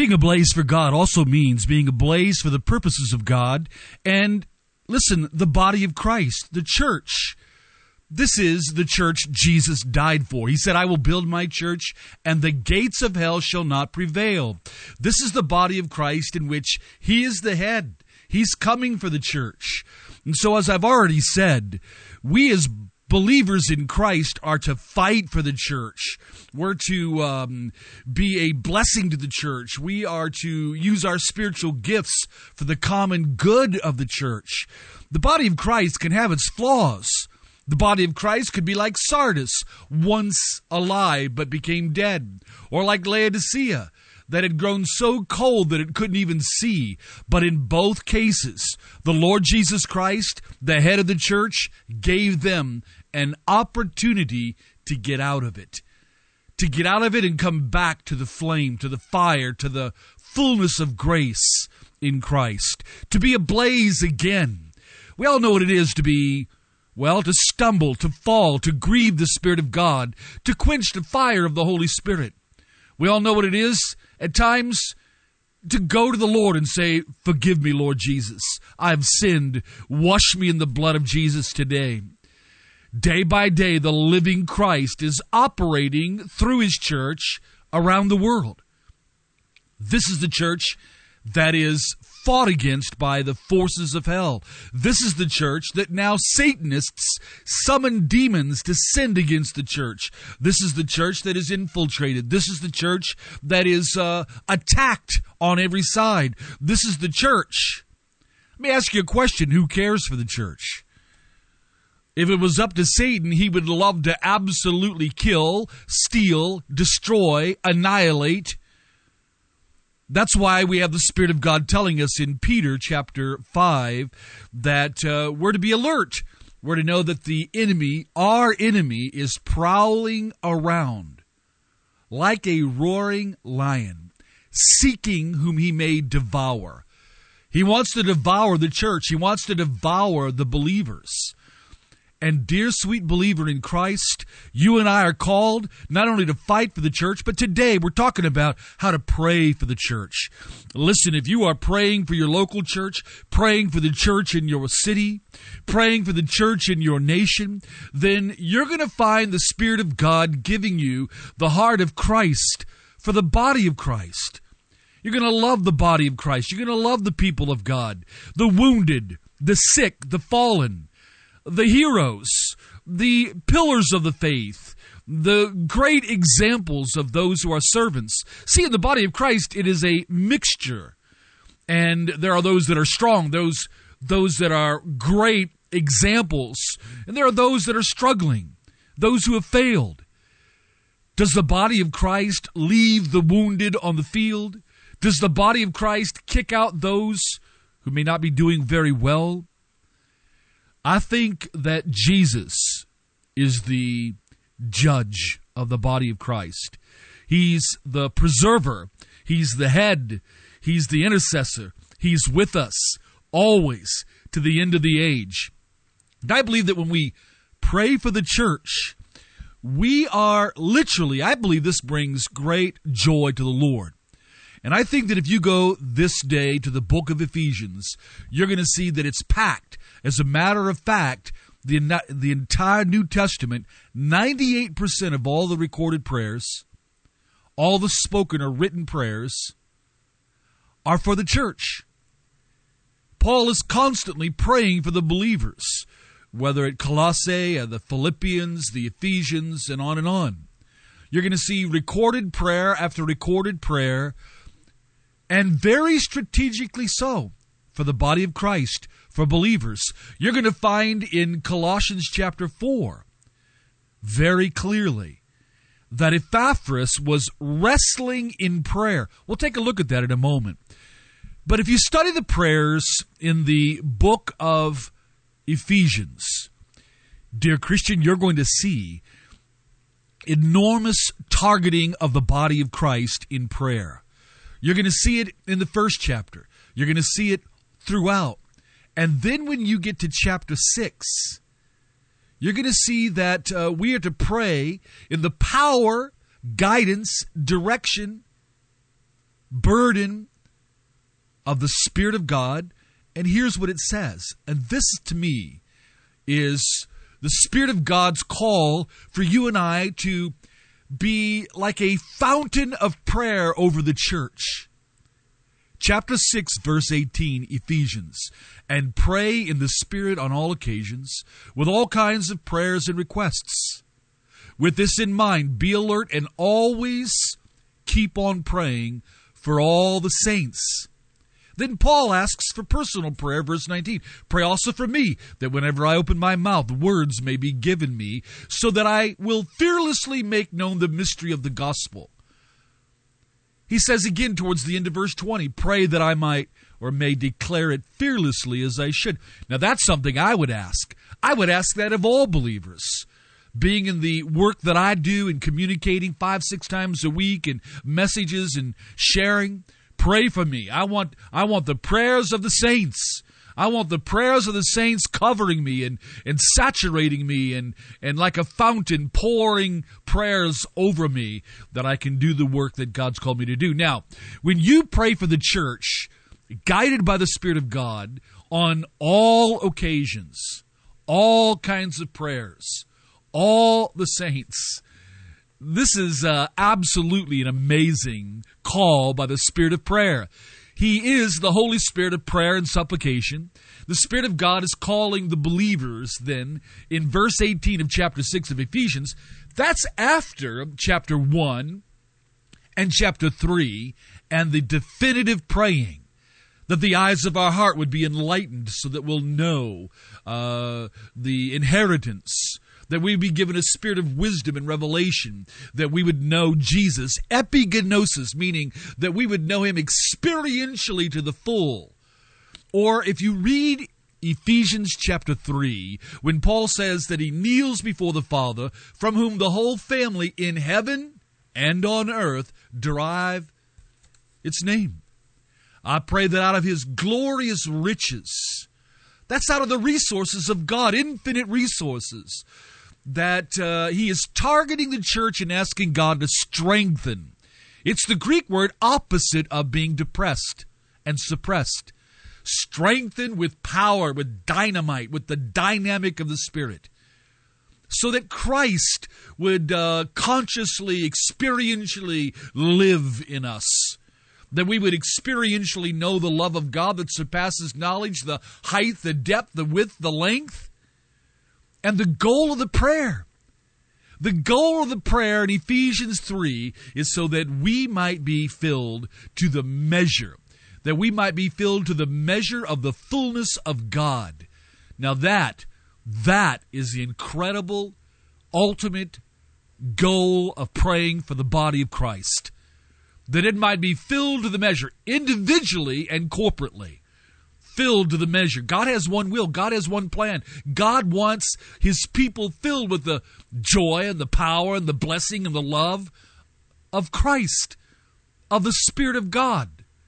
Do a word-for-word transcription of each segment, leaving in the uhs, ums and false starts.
Being ablaze for God also means being ablaze for the purposes of God. And listen, the body of Christ, the church. This is the church Jesus died for. He said, I will build my church, and the gates of hell shall not prevail. This is the body of Christ in which he is the head. He's coming for the church. And so, as I've already said, we as believers in Christ are to fight for the church. We're to um, be a blessing to the church. We are to use our spiritual gifts for the common good of the church. The body of Christ can have its flaws. The body of Christ could be like Sardis, once alive but became dead, or like Laodicea, that had grown so cold that it couldn't even see. But in both cases, the Lord Jesus Christ, the head of the church, gave them an opportunity to get out of it. To get out of it and come back to the flame, to the fire, to the fullness of grace in Christ. To be ablaze again. We all know what it is to be, well, to stumble, to fall, to grieve the Spirit of God, to quench the fire of the Holy Spirit. We all know what it is at times to go to the Lord and say, forgive me, Lord Jesus. I have sinned. Wash me in the blood of Jesus today. Day by day, the living Christ is operating through his church around the world. This is the church that is fought against by the forces of hell. This is the church that now Satanists summon demons to send against the church. This is the church that is infiltrated. This is the church that is uh, attacked on every side. This is the church. Let me ask you a question. Who cares for the church? If it was up to Satan, he would love to absolutely kill, steal, destroy, annihilate. That's why we have the Spirit of God telling us in Peter chapter five that uh, we're to be alert. We're to know that the enemy, our enemy, is prowling around like a roaring lion, seeking whom he may devour. He wants to devour the church. He wants to devour the believers. And dear sweet believer in Christ, you and I are called not only to fight for the church, but today we're talking about how to pray for the church. Listen, if you are praying for your local church, praying for the church in your city, praying for the church in your nation, then you're going to find the Spirit of God giving you the heart of Christ for the body of Christ. You're going to love the body of Christ. You're going to love the people of God, the wounded, the sick, the fallen, the heroes, the pillars of the faith, the great examples of those who are servants. See, in the body of Christ, it is a mixture. And there are those that are strong, those, those that are great examples, and there are those that are struggling, those who have failed. Does the body of Christ leave the wounded on the field? Does the body of Christ kick out those who may not be doing very well? I think that Jesus is the judge of the body of Christ. He's the preserver. He's the head. He's the intercessor. He's with us always to the end of the age. And I believe that when we pray for the church, we are literally, I believe this brings great joy to the Lord. And I think that if you go this day to the book of Ephesians, you're going to see that it's packed. As a matter of fact, the, the entire New Testament, ninety-eight percent of all the recorded prayers, all the spoken or written prayers, are for the church. Paul is constantly praying for the believers, whether at Colossae, or the Philippians, the Ephesians, and on and on. You're going to see recorded prayer after recorded prayer, and very strategically so, for the body of Christ, for believers. You're going to find in Colossians chapter four, very clearly, that Epaphras was wrestling in prayer. We'll take a look at that in a moment. But if you study the prayers in the book of Ephesians, dear Christian, you're going to see enormous targeting of the body of Christ in prayer. You're going to see it in the first chapter. You're going to see it throughout. And then when you get to chapter six, you're going to see that uh, we are to pray in the power, guidance, direction, burden of the Spirit of God. And here's what it says. And this, to me, is the Spirit of God's call for you and I to be like a fountain of prayer over the church. Chapter six, verse eighteen, Ephesians. And pray in the Spirit on all occasions, with all kinds of prayers and requests. With this in mind, be alert and always keep on praying for all the saints. Then Paul asks for personal prayer, verse nineteen. Pray also for me, that whenever I open my mouth, words may be given me, so that I will fearlessly make known the mystery of the gospel. He says again towards the end of verse twenty, pray that I might or may declare it fearlessly as I should. Now that's something I would ask. I would ask that of all believers. Being in the work that I do and communicating five, six times a week and messages and sharing, pray for me. I want I want the prayers of the saints. I want the prayers of the saints covering me and, and saturating me and, and like a fountain pouring prayers over me that I can do the work that God's called me to do. Now, when you pray for the church, guided by the Spirit of God, on all occasions, all kinds of prayers, all the saints, this is uh, absolutely an amazing call by the Spirit of prayer. He is the Holy Spirit of prayer and supplication. The Spirit of God is calling the believers then in verse eighteen of chapter six of Ephesians. That's after chapter one and chapter three and the definitive praying, that the eyes of our heart would be enlightened so that we'll know uh, the inheritance, that we would be given a spirit of wisdom and revelation, that we would know Jesus, epigenosis, meaning that we would know him experientially to the full. Or if you read Ephesians chapter three, when Paul says that he kneels before the Father, from whom the whole family in heaven and on earth derive its name. I pray that out of his glorious riches, that's out of the resources of God, infinite resources, that uh, he is targeting the church and asking God to strengthen. It's the Greek word opposite of being depressed and suppressed. Strengthen with power, with dynamite, with the dynamic of the Spirit, so that Christ would uh, consciously, experientially live in us. That we would experientially know the love of God that surpasses knowledge, the height, the depth, the width, the length. And the goal of the prayer, the goal of the prayer in Ephesians three is so that we might be filled to the measure, that we might be filled to the measure of the fullness of God. Now that, that is the incredible, ultimate goal of praying for the body of Christ. That it might be filled to the measure, individually and corporately. Filled to the measure. God has one will. God has one plan. God wants his people filled with the joy and the power and the blessing and the love of Christ, of the Spirit of God.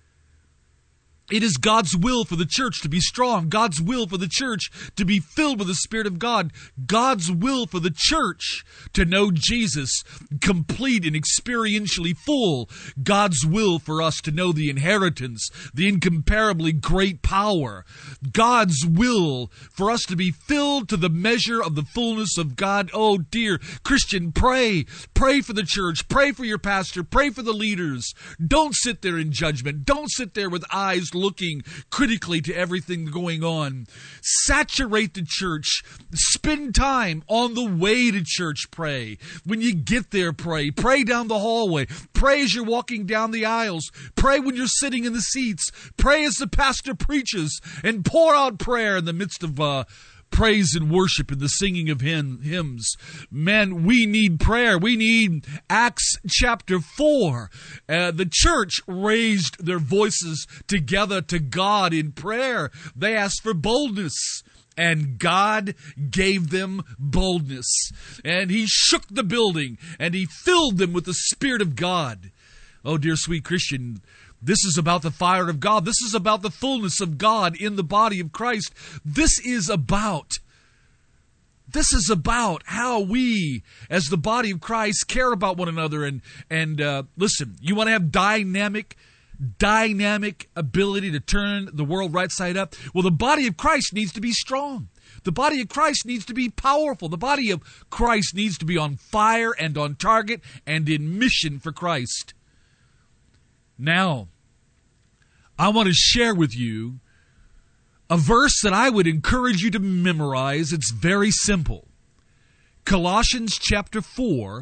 It is God's will for the church to be strong. God's will for the church to be filled with the Spirit of God. God's will for the church to know Jesus complete and experientially full. God's will for us to know the inheritance, the incomparably great power. God's will for us to be filled to the measure of the fullness of God. Oh, dear Christian, pray. Pray for the church. Pray for your pastor. Pray for the leaders. Don't sit there in judgment. Don't sit there with eyes looking critically to everything going on. Saturate the church. Spend time on the way to church. Pray. When you get there, pray. Pray down the hallway. Pray as you're walking down the aisles. Pray when you're sitting in the seats. Pray as the pastor preaches, and pour out prayer in the midst of uh, praise and worship and the singing of hymn, hymns. Man, we need prayer. We need Acts chapter four. Uh, the church raised their voices together to God in prayer. They asked for boldness, and God gave them boldness. And he shook the building, and he filled them with the Spirit of God. Oh, dear sweet Christian, this is about the fire of God. This is about the fullness of God in the body of Christ. This is about, this is about how we, as the body of Christ, care about one another. And, and uh, listen, you want to have dynamic dynamic ability to turn the world right side up? Well, the body of Christ needs to be strong. The body of Christ needs to be powerful. The body of Christ needs to be on fire and on target and in mission for Christ. Now, I want to share with you a verse that I would encourage you to memorize. It's very simple. Colossians chapter four,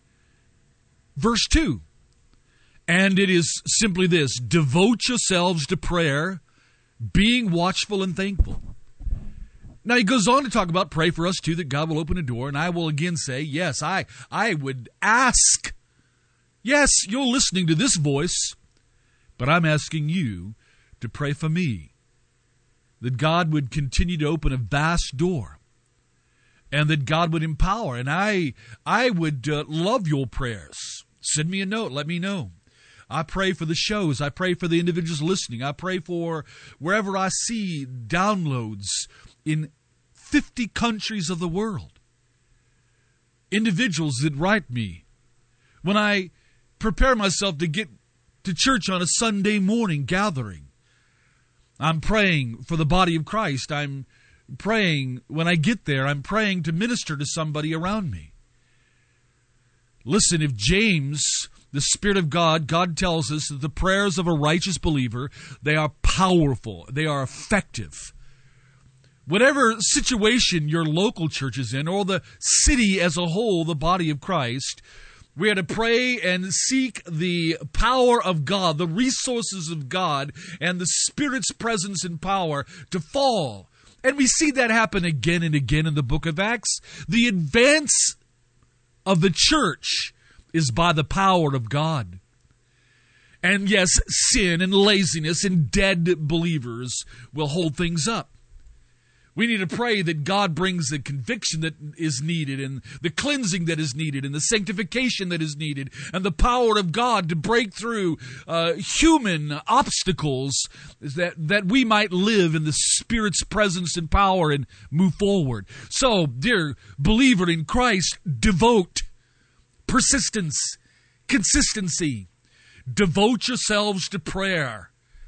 verse two. And it is simply this: devote yourselves to prayer, being watchful and thankful. Now he goes on to talk about pray for us too, that God will open a door. And I will again say, yes, I, I would ask. Yes, you're listening to this voice, but I'm asking you to pray for me, that God would continue to open a vast door, and that God would empower. And I, I would uh, love your prayers. Send me a note. Let me know. I pray for the shows. I pray for the individuals listening. I pray for wherever I see downloads in fifty countries of the world. Individuals that write me. When I prepare myself to get to church on a Sunday morning gathering, I'm praying for the body of Christ. I'm praying when I get there. I'm praying to minister to somebody around me. Listen, if James, the Spirit of God, God tells us that the prayers of a righteous believer, they are powerful, they are effective. Whatever situation your local church is in, or the city as a whole, the body of Christ, we are to pray and seek the power of God, the resources of God, and the Spirit's presence and power to fall. And we see that happen again and again in the book of Acts. The advance of the church is by the power of God. And yes, sin and laziness and dead believers will hold things up. We need to pray that God brings the conviction that is needed, and the cleansing that is needed, and the sanctification that is needed, and the power of God to break through uh, human obstacles, that, that we might live in the Spirit's presence and power and move forward. So, dear believer in Christ, devote, persistence, consistency. Devote yourselves to prayer.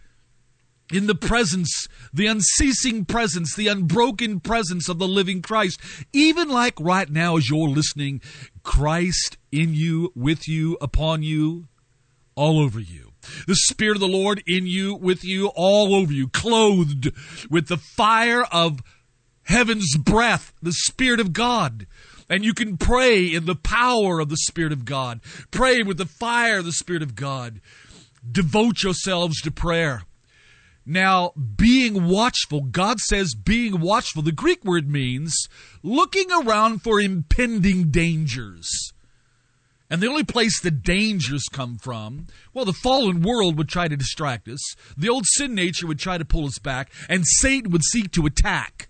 In the presence, the unceasing presence, the unbroken presence of the living Christ. Even like right now as you're listening, Christ in you, with you, upon you, all over you. The Spirit of the Lord in you, with you, all over you, clothed with the fire of heaven's breath, the Spirit of God. And you can pray in the power of the Spirit of God. Pray with the fire of the Spirit of God. Devote yourselves to prayer. Now, being watchful, God says being watchful. The Greek word means looking around for impending dangers. And the only place the dangers come from, well, the fallen world would try to distract us. The old sin nature would try to pull us back. And Satan would seek to attack.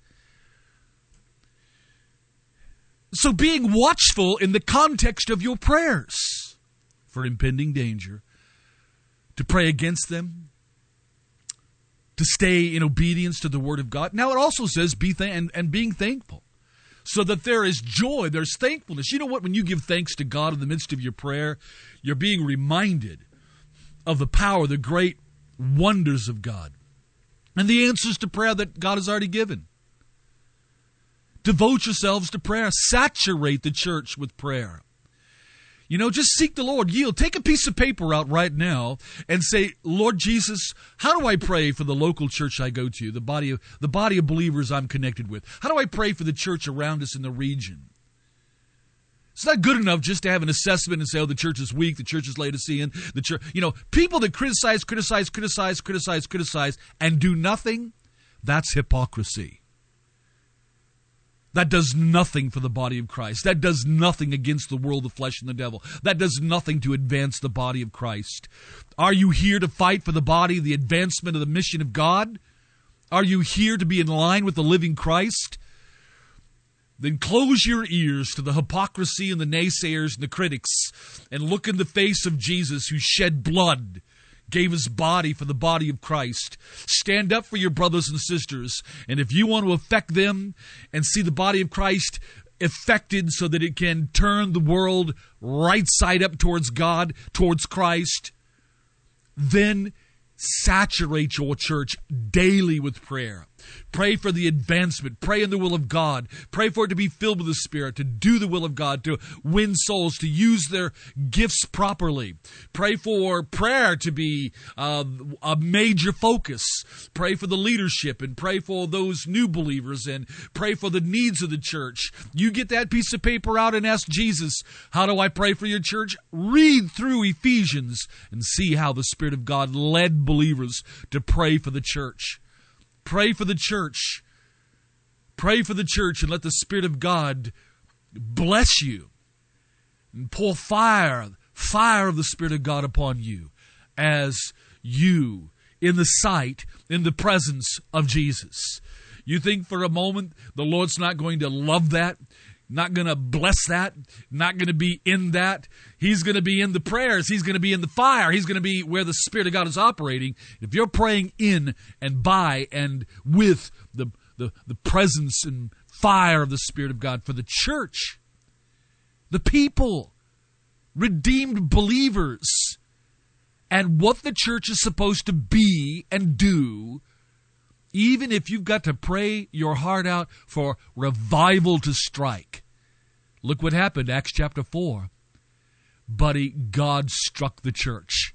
So being watchful in the context of your prayers for impending danger, to pray against them, to stay in obedience to the Word of God. Now it also says be th- and, and being thankful, so that there is joy, there's thankfulness. You know what? When you give thanks to God in the midst of your prayer, you're being reminded of the power, the great wonders of God, and the answers to prayer that God has already given. Devote yourselves to prayer. Saturate the church with prayer. You know, just seek the Lord. Yield. Take a piece of paper out right now and say, Lord Jesus, how do I pray for the local church I go to, the body of the body of believers I'm connected with? How do I pray for the church around us in the region? It's not good enough just to have an assessment and say, oh, the church is weak, the church is Laodicean, the church. You know, people that criticize, criticize, criticize, criticize, criticize, and do nothing, that's hypocrisy. That does nothing for the body of Christ. That does nothing against the world, the flesh, and the devil. That does nothing to advance the body of Christ. Are you here to fight for the body, the advancement of the mission of God? Are you here to be in line with the living Christ? Then close your ears to the hypocrisy and the naysayers and the critics, and look in the face of Jesus, who shed blood, gave his body for the body of Christ. Stand up for your brothers and sisters. And if you want to affect them and see the body of Christ affected so that it can turn the world right side up towards God, towards Christ, then Saturate your church daily with prayer. Pray for the advancement. Pray in the will of God. Pray for it to be filled with the Spirit, to do the will of God, to win souls, to use their gifts properly. Pray for prayer to be uh, a major focus. Pray for the leadership and pray for those new believers and pray for the needs of the church. You get that piece of paper out and ask Jesus, how do I pray for your church? Read through Ephesians and see how the Spirit of God led believers to pray for the church. Pray for the church. Pray for the church and let the Spirit of God bless you and pour fire, fire of the Spirit of God upon you as you, in the sight, in the presence of Jesus. You think for a moment the Lord's not going to love that? Not going to bless that, not going to be in that. He's going to be in the prayers. He's going to be in the fire. He's going to be where the Spirit of God is operating. If you're praying in and by and with the, the, the presence and fire of the Spirit of God for the church, the people, redeemed believers, and what the church is supposed to be and do, even if you've got to pray your heart out for revival to strike. Look what happened, Acts chapter four. Buddy, God struck the church.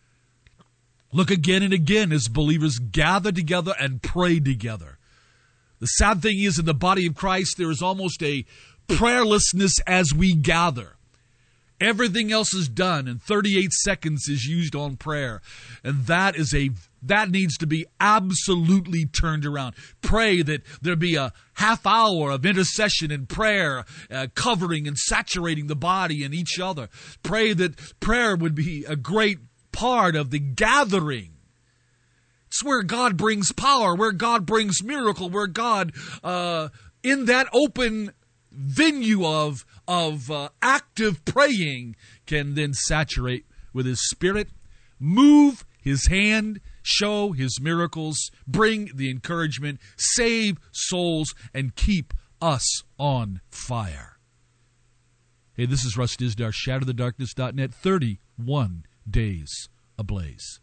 Look again and again as believers gather together and pray together. The sad thing is, in the body of Christ, there is almost a prayerlessness as we gather. Everything else is done, and thirty-eight seconds is used on prayer. And that is a that needs to be absolutely turned around. Pray that there be a half hour of intercession and prayer, uh, covering and saturating the body and each other. Pray that prayer would be a great part of the gathering. It's where God brings power, where God brings miracle, where God, uh, in that open venue of of uh, active praying, can then saturate with His Spirit, move His hand, show His miracles, bring the encouragement, save souls, and keep us on fire. Hey, this is Russ Dizdar, shatter the darkness dot net, thirty-one days ablaze.